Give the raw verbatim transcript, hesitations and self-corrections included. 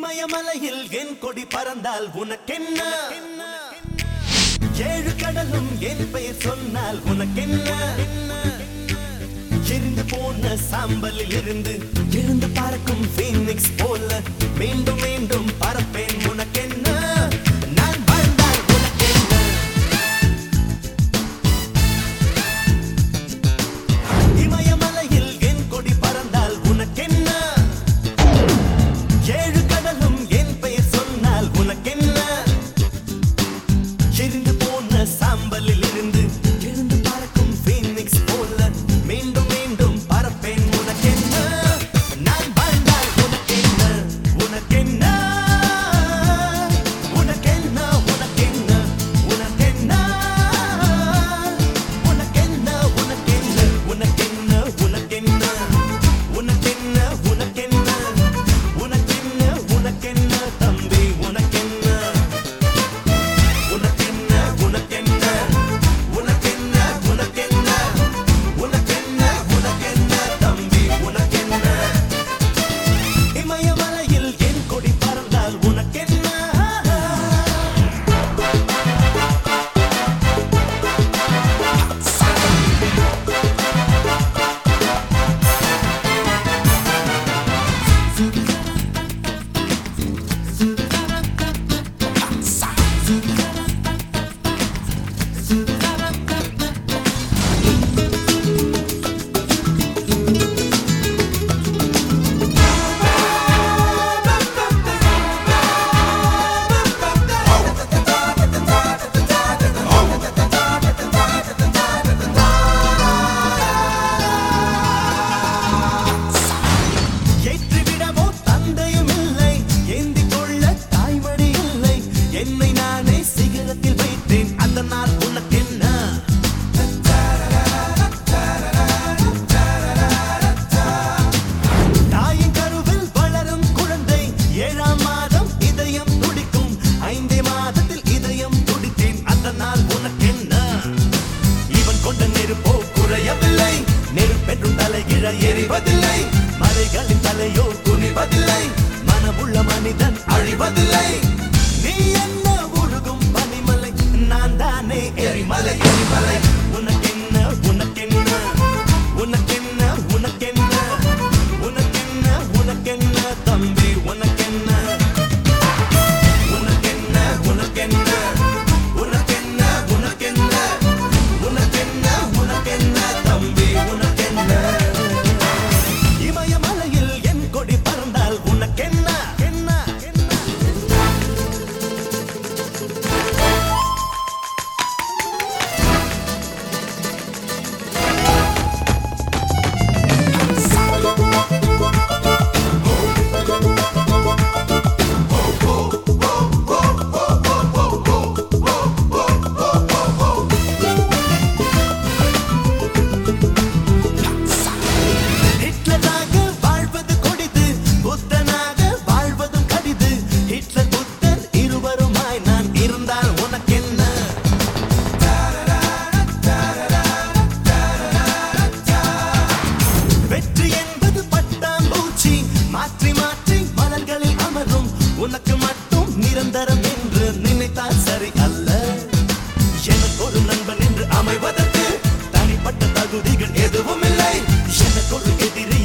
இமயமலையில் என் கொடி பறந்தால் உனக்கென்ன? ஏழு கடலும் என் பெயர் சொன்னால் உனக்கென்ன? எரிந்து போன சாம்பலில் இருந்து எழுந்து பறக்கும் ஃபீனிக்ஸ் போல மீண்டும் மீண்டும் பறப்பேன் உனக்கென்ன? நான் வாழ்ந்தால் உனக்கென்ன? இமயமலையில் என் கொடி பறந்தால் உனக்கென்ன? ஏழு கடலும் என் பெயர் சொன்னால் உனக்கென்ன? எரிந்து போன சாம்பலில் இருந்து எழுந்து பறக்கும் ஃபீனிக்ஸ் போல மீண்டும் மீண்டும் பறப்பேன் உனக்கென்ன? நான் வாழ்ந்தால் உனக்கென்ன? உனக்கென்ன? உனக்கென்ன? உனக்கென்ன? உனக்கென்ன? உனக்கென்ன? உனக்கென்ன? உனக்கென்ன? உனக்கென்ன? உனக்கென்ன? உனக்கென்ன? உனக்கென்ன? உனக்கென்ன தம்பி உனக்கென்ன? உனக்கென்ன? உனக்கென்ன? உனக்கென்ன? உனக்கென்ன? உனக்கென்ன? உனக்கென்ன தம்பி உனக்கென்ன? இமயமலையில் என் கொடி பறந்தால் உனக்கென்ன? ஏற்றிவிடவோ தந்தையும் இல்லை, ஏந்திக் கொள்ள தாய்மடி இல்லை. என்னை நானே சிகரத்தில் வைத்தேன், அதனால் உனக்கென்ன? தாயின் கருவில் வளரும் குழந்தை ஏழாம் மாதம் இதயம் துடிக்கும், ஐந்தே மாதத்தில் இதயம் துடித்தேன், அதனால் உனக்கென்ன? இவன் கொண்ட நெருப்போ குறையவில்லை, நெருப்பென்றும் தலைகிழ எரிவதில்லை, மலைகளின் தலையோ குனிவதில்லை, மனமுள்ள மனிதன் அழிவதில்லை. நீ என்ன உருகும் பனிமலை, நான் தானே எரிமலை எரிமலை. உனக்கென்ன? உனக்கென்ன? உனக்கென்ன? உனக்கென்ன? உனக்கென்ன? உனக்கென்ன தம்பி உனக்கென்ன? உனக்கென்ன? உனக்கென்ன? உனக்கென்ன? உனக்கென்ன? உனக்கென்ன? உனக்கென்ன தம்பி உனக்கென்ன? இமயமலையில் என் கொடி பறந்தால் உனக்கென்ன? என்ன? என்ன? ஹிட்லராக வாழ்வது கொடிது, புத்தனாக வாழ்வதும் கடிது. ஹிட்லர் புத்தர் இருவருமாய் நான் இருந்தால் உனக்கென்ன? வெற்றி என்பது பட்டாம்பூச்சி, மாற்றி மாற்றி மலர்களில் அமரும். உனக்கு மட்டும் நிரந்தரம் என்று நினைத்தால் சரி அல்ல. எனக்கு ஒரு நண்பன் என்று அமைவதற்கு தனிப்பட்ட தகுதிகள் எதுவும் இல்லை. எனக்கு ஒரு எதிரி